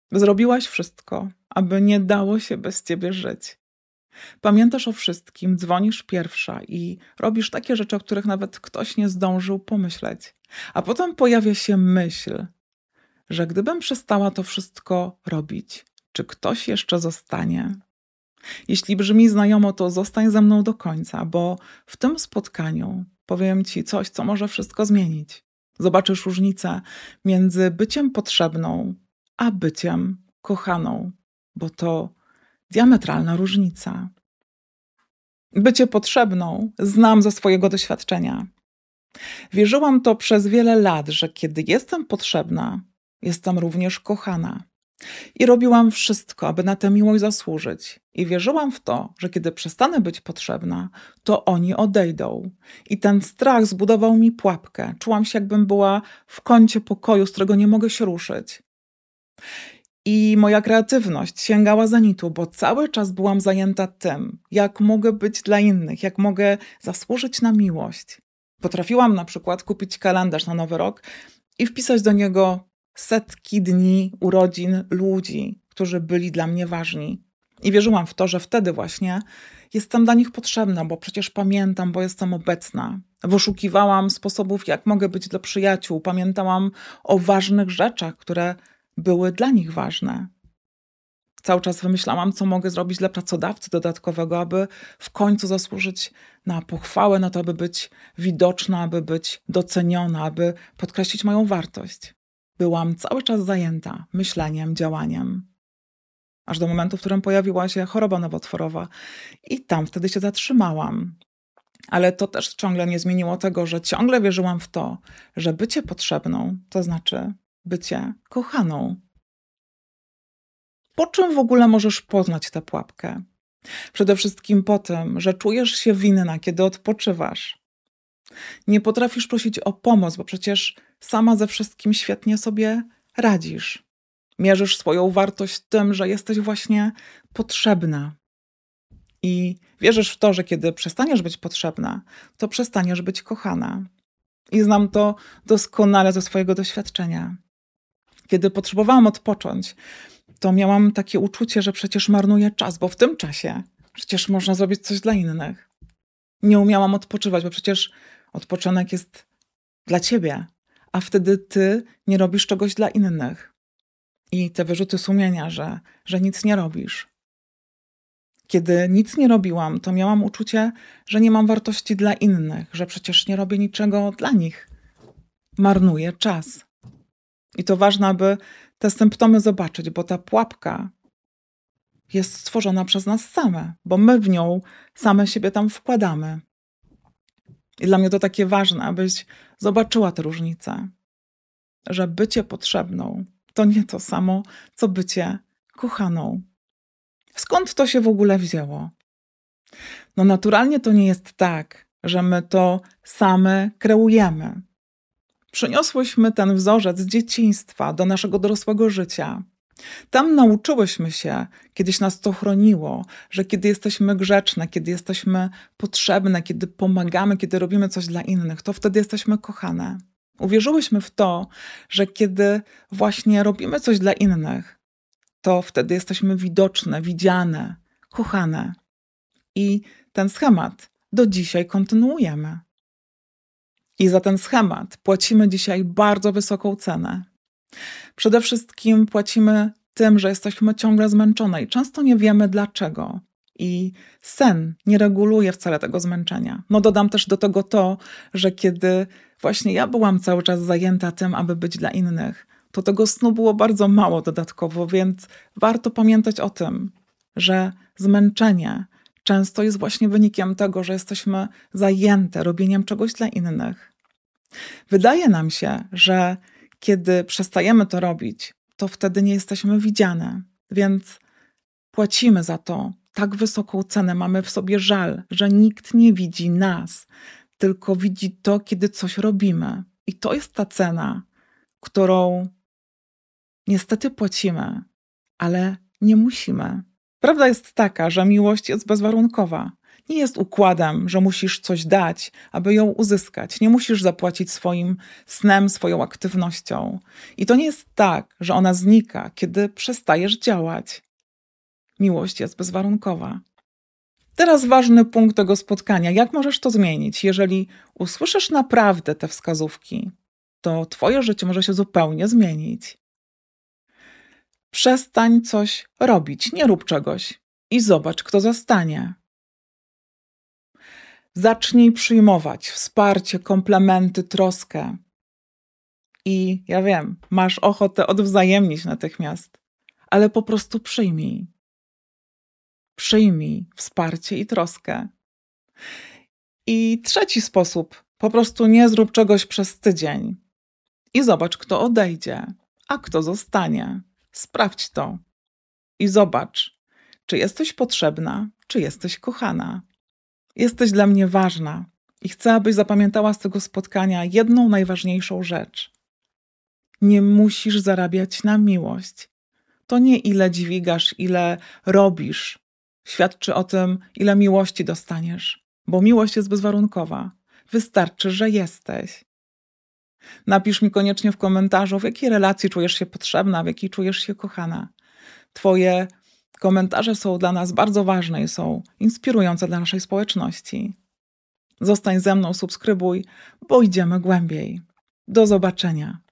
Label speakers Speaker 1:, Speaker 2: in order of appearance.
Speaker 1: Zrobiłaś wszystko, aby nie dało się bez ciebie żyć. Pamiętasz o wszystkim, dzwonisz pierwsza i robisz takie rzeczy, o których nawet ktoś nie zdążył pomyśleć. A potem pojawia się myśl, że gdybym przestała to wszystko robić, czy ktoś jeszcze zostanie? Jeśli brzmi znajomo, to zostań ze mną do końca, bo w tym spotkaniu powiem ci coś, co może wszystko zmienić. Zobaczysz różnicę między byciem potrzebną, a byciem kochaną, bo to diametralna różnica. Bycie potrzebną znam ze swojego doświadczenia. Wierzyłam to przez wiele lat, że kiedy jestem potrzebna, jestem również kochana. I robiłam wszystko, aby na tę miłość zasłużyć. I wierzyłam w to, że kiedy przestanę być potrzebna, to oni odejdą. I ten strach zbudował mi pułapkę. Czułam się, jakbym była w kącie pokoju, z którego nie mogę się ruszyć. I moja kreatywność sięgała zenitu, bo cały czas byłam zajęta tym, jak mogę być dla innych, jak mogę zasłużyć na miłość. Potrafiłam na przykład kupić kalendarz na Nowy Rok i wpisać do niego setki dni urodzin ludzi, którzy byli dla mnie ważni. I wierzyłam w to, że wtedy właśnie jestem dla nich potrzebna, bo przecież pamiętam, bo jestem obecna. Wyszukiwałam sposobów, jak mogę być dla przyjaciół. Pamiętałam o ważnych rzeczach, które były dla nich ważne. Cały czas wymyślałam, co mogę zrobić dla pracodawcy dodatkowego, aby w końcu zasłużyć na pochwałę, na to, aby być widoczna, aby być doceniona, aby podkreślić moją wartość. Byłam cały czas zajęta myśleniem, działaniem. Aż do momentu, w którym pojawiła się choroba nowotworowa. I tam wtedy się zatrzymałam. Ale to też ciągle nie zmieniło tego, że ciągle wierzyłam w to, że bycie potrzebną to znaczy bycie kochaną. Po czym w ogóle możesz poznać tę pułapkę? Przede wszystkim po tym, że czujesz się winna, kiedy odpoczywasz. Nie potrafisz prosić o pomoc, bo przecież sama ze wszystkim świetnie sobie radzisz. Mierzysz swoją wartość tym, że jesteś właśnie potrzebna. I wierzysz w to, że kiedy przestaniesz być potrzebna, to przestaniesz być kochana. I znam to doskonale ze swojego doświadczenia. Kiedy potrzebowałam odpocząć, to miałam takie uczucie, że przecież marnuję czas, bo w tym czasie przecież można zrobić coś dla innych. Nie umiałam odpoczywać, bo przecież odpoczynek jest dla ciebie, a wtedy ty nie robisz czegoś dla innych. I te wyrzuty sumienia, że nic nie robisz. Kiedy nic nie robiłam, to miałam uczucie, że nie mam wartości dla innych, że przecież nie robię niczego dla nich. Marnuję czas. I to ważne, aby te symptomy zobaczyć, bo ta pułapka jest stworzona przez nas same, bo my w nią same siebie tam wkładamy. I dla mnie to takie ważne, abyś zobaczyła tę różnicę, że bycie potrzebną to nie to samo, co bycie kochaną. Skąd to się w ogóle wzięło? No naturalnie to nie jest tak, że my to same kreujemy. Przyniosłyśmy ten wzorzec z dzieciństwa do naszego dorosłego życia. Tam nauczyłyśmy się, kiedyś nas to chroniło, że kiedy jesteśmy grzeczne, kiedy jesteśmy potrzebne, kiedy pomagamy, kiedy robimy coś dla innych, to wtedy jesteśmy kochane. Uwierzyłyśmy w to, że kiedy właśnie robimy coś dla innych, to wtedy jesteśmy widoczne, widziane, kochane. I ten schemat do dzisiaj kontynuujemy. I za ten schemat płacimy dzisiaj bardzo wysoką cenę. Przede wszystkim płacimy tym, że jesteśmy ciągle zmęczone i często nie wiemy dlaczego. I sen nie reguluje wcale tego zmęczenia. No dodam też do tego to, że kiedy właśnie ja byłam cały czas zajęta tym, aby być dla innych, to tego snu było bardzo mało dodatkowo, więc warto pamiętać o tym, że zmęczenie często jest właśnie wynikiem tego, że jesteśmy zajęte robieniem czegoś dla innych. Wydaje nam się, że kiedy przestajemy to robić, to wtedy nie jesteśmy widziane, więc płacimy za to tak wysoką cenę. Mamy w sobie żal, że nikt nie widzi nas, tylko widzi to, kiedy coś robimy. I to jest ta cena, którą niestety płacimy, ale nie musimy. Prawda jest taka, że miłość jest bezwarunkowa. Nie jest układem, że musisz coś dać, aby ją uzyskać. Nie musisz zapłacić swoim snem, swoją aktywnością. I to nie jest tak, że ona znika, kiedy przestajesz działać. Miłość jest bezwarunkowa. Teraz ważny punkt tego spotkania. Jak możesz to zmienić? Jeżeli usłyszysz naprawdę te wskazówki, to twoje życie może się zupełnie zmienić. Przestań coś robić, nie rób czegoś i zobacz, kto zostanie. Zacznij przyjmować wsparcie, komplementy, troskę. I ja wiem, masz ochotę odwzajemnić natychmiast, ale po prostu przyjmij. Przyjmij wsparcie i troskę. I trzeci sposób, po prostu nie zrób czegoś przez tydzień i zobacz, kto odejdzie, a kto zostanie. Sprawdź to i zobacz, czy jesteś potrzebna, czy jesteś kochana. Jesteś dla mnie ważna i chcę, abyś zapamiętała z tego spotkania jedną najważniejszą rzecz. Nie musisz zarabiać na miłość. To nie ile dźwigasz, ile robisz, świadczy o tym, ile miłości dostaniesz, bo miłość jest bezwarunkowa. Wystarczy, że jesteś. Napisz mi koniecznie w komentarzu, w jakiej relacji czujesz się potrzebna, w jakiej czujesz się kochana. Twoje komentarze są dla nas bardzo ważne i są inspirujące dla naszej społeczności. Zostań ze mną, subskrybuj, bo idziemy głębiej. Do zobaczenia.